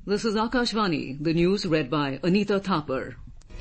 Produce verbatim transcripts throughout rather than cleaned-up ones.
This is Akashvani, the news read by Anita Thapar.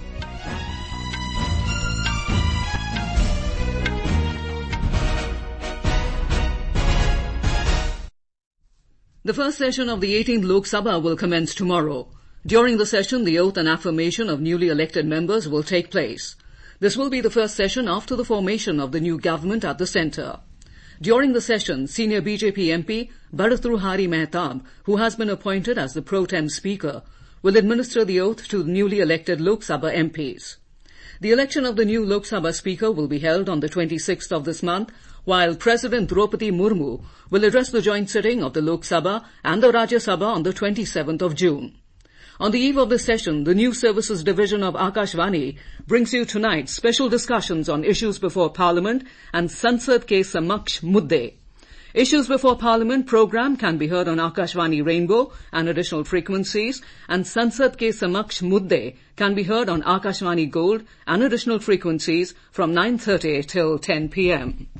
The first session of the eighteenth Lok Sabha will commence tomorrow. During the session, the oath and affirmation of newly elected members will take place. This will be the first session after the formation of the new government at the centre. During the session, senior B J P M P Bharatruhari Mehtab, who has been appointed as the pro tem speaker, will administer the oath to the newly elected Lok Sabha M Ps. The election of the new Lok Sabha speaker will be held on the twenty-sixth of this month, while President Draupadi Murmu will address the joint sitting of the Lok Sabha and the Rajya Sabha on the twenty-seventh of June. On the eve of the session, the News Services Division of Akashvani brings you tonight special discussions on issues before Parliament and Sansad Ke Samaksh Mudde. Issues before Parliament program can be heard on Akashvani Rainbow and additional frequencies, and Sansad Ke Samaksh Mudde can be heard on Akashvani Gold and additional frequencies from nine thirty till ten p.m.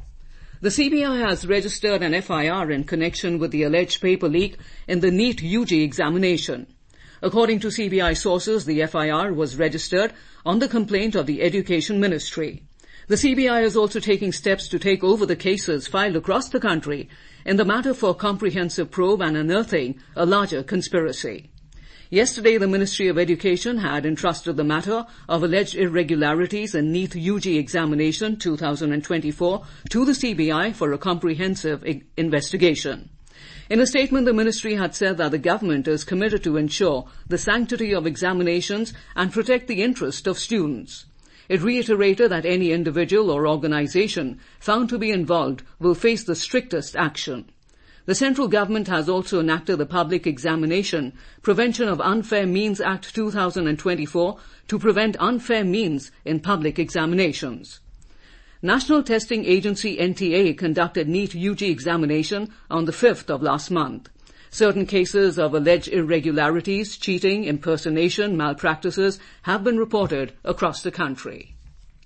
The C B I has registered an F I R in connection with the alleged paper leak in the NEET U G examination. According to C B I sources, the F I R was registered on the complaint of the Education Ministry. The C B I is also taking steps to take over the cases filed across the country in the matter for comprehensive probe and unearthing a larger conspiracy. Yesterday, the Ministry of Education had entrusted the matter of alleged irregularities in NEET U G examination twenty twenty-four to the C B I for a comprehensive investigation. In a statement, the ministry had said that the government is committed to ensure the sanctity of examinations and protect the interest of students. It reiterated that any individual or organization found to be involved will face the strictest action. The central government has also enacted the Public Examination Prevention of Unfair Means Act twenty twenty-four to prevent unfair means in public examinations. National Testing Agency N T A conducted NEET U G examination on the fifth of last month. Certain cases of alleged irregularities, cheating, impersonation, malpractices have been reported across the country.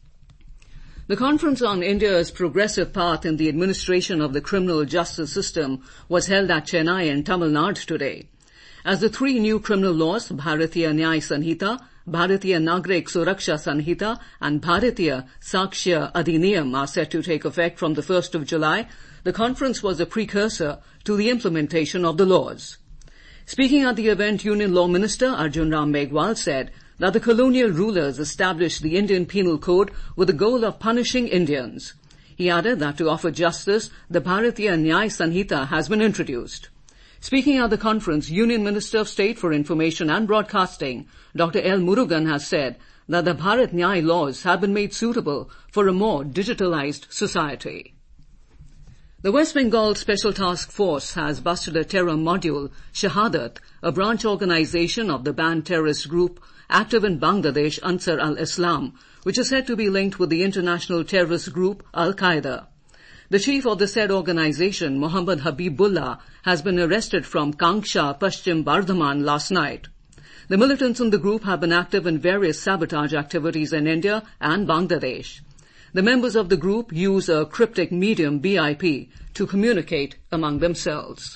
The Conference on India's Progressive Path in the Administration of the Criminal Justice System was held at Chennai in Tamil Nadu today. As the three new criminal laws, Bharatiya Nyaya Sanhita, Bharatiya Nagrik Suraksha Sanhita and Bharatiya Sakshya Adhiniyam are set to take effect from the first of July, the conference was a precursor to the implementation of the laws. Speaking at the event, Union Law Minister Arjun Ram Meghwal said that the colonial rulers established the Indian Penal Code with the goal of punishing Indians. He added that to offer justice, the Bharatiya Nyaya Sanhita has been introduced. Speaking at the conference, Union Minister of State for Information and Broadcasting, Doctor L. Murugan, has said that the Bharat Nyaya laws have been made suitable for a more digitalized society. The West Bengal Special Task Force has busted a terror module, Shahadat, a branch organization of the banned terrorist group active in Bangladesh, Ansar al-Islam, which is said to be linked with the international terrorist group Al-Qaeda. The chief of the said organization, Muhammad Habibullah, has been arrested from Kanksha, Paschim Bardhaman last night. The militants in the group have been active in various sabotage activities in India and Bangladesh. The members of the group use a cryptic medium, B I P, to communicate among themselves.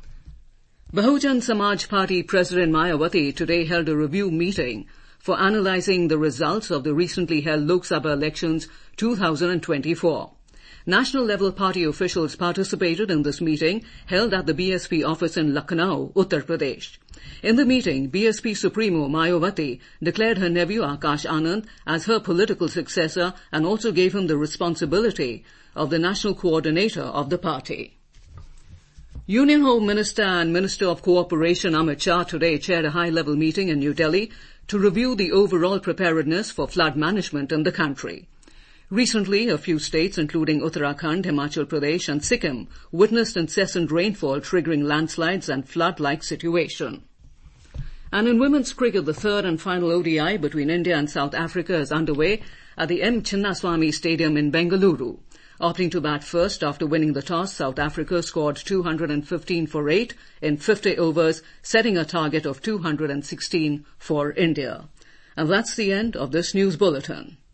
Bahujan Samaj Party President Mayawati today held a review meeting for analyzing the results of the recently held Lok Sabha elections twenty twenty-four. National-level party officials participated in this meeting held at the B S P office in Lucknow, Uttar Pradesh. In the meeting, B S P Supremo Mayawati declared her nephew Akash Anand as her political successor and also gave him the responsibility of the national coordinator of the party. Union Home Minister and Minister of Cooperation Amit Shah today chaired a high-level meeting in New Delhi to review the overall preparedness for flood management in the country. Recently, a few states, including Uttarakhand, Himachal Pradesh and Sikkim, witnessed incessant rainfall triggering landslides and flood-like situation. And in women's cricket, the third and final O D I between India and South Africa is underway at the M. Chinnaswamy Stadium in Bengaluru. Opting to bat first after winning the toss, South Africa scored two hundred fifteen for eight in fifty overs, setting a target of two hundred sixteen for India. And that's the end of this news bulletin.